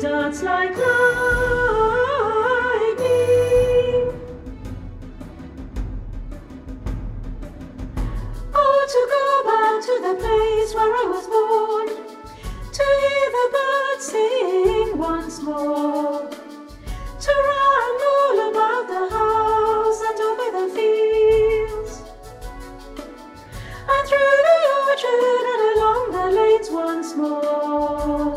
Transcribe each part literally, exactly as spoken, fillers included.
darts like lightning. Oh, to go back to the place where I was born, to hear the birds sing once more, to run all about the house and over the fields, and through the orchard and along the lanes once more.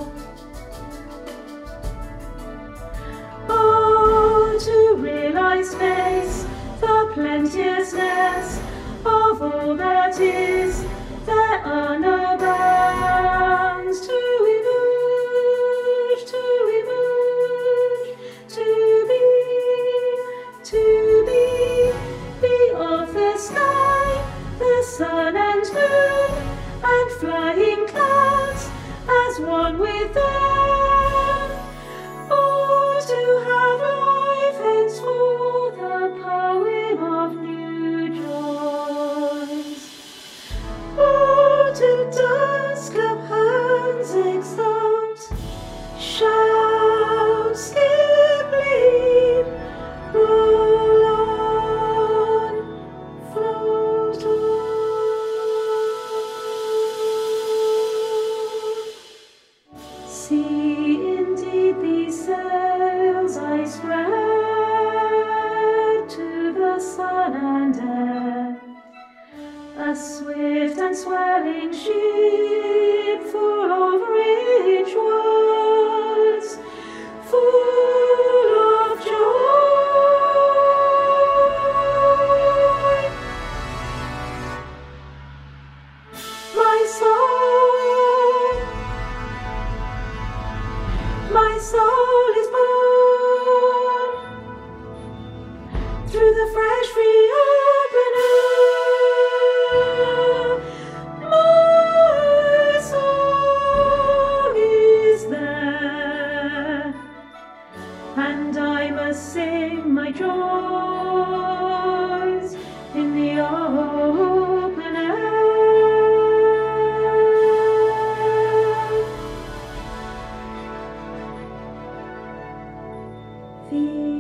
Oh, to realize space, the plenteousness of all that is, there are no bounds. To emerge, to emerge, to be, to be, be of the sky, the sun and moon, and flying clouds, as one with them. Oh, to have life henceforth a poem of new joys. Oh, to dusk up hands exult, shout, skip, leap, roll on, float on. See, indeed, these sails I spread to the sun and air, a swift and swelling ship full of rich words, full of joy. My soul, my soul is born through the fresh free open air. My song is there, and I must sing my joys in the open air. The